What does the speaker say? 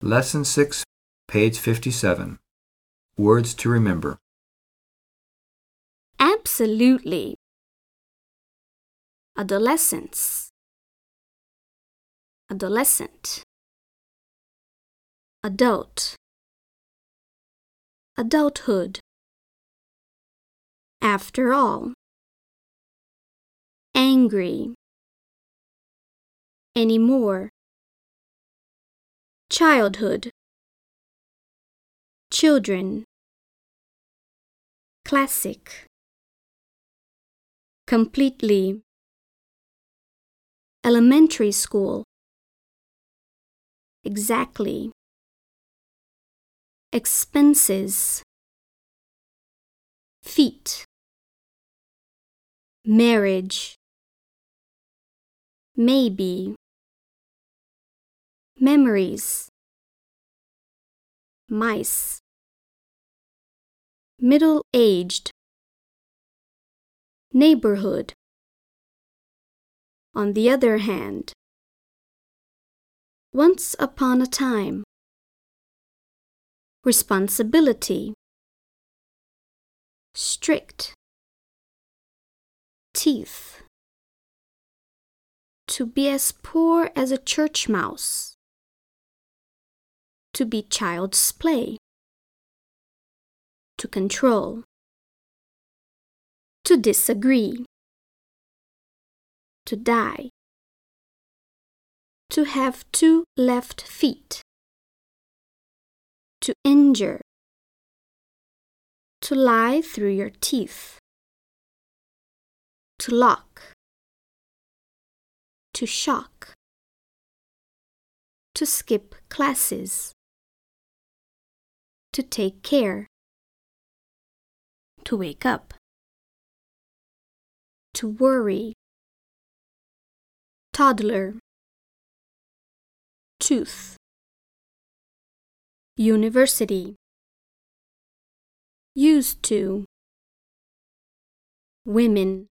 Lesson 6, page 57. Words to remember. Absolutely. Adolescence. Adolescent. Adult. Adulthood. After all. Angry. Anymore. Childhood. Children. Classic. Completely. Elementary school. Exactly. Expenses. Feet. Marriage. Maybe. Memories. Mice. Middle-aged. Neighborhood. On the other hand. Once upon a time. Responsibility. Strict. Teeth. To be as poor as a church mouse. To be child's play. To control. To disagree. To die. To have 2 left feet. To injure. To lie through your teeth. To lock. To shock. To skip classes. To take care. To wake up. To worry. Toddler. Tooth. University. Used to. Women.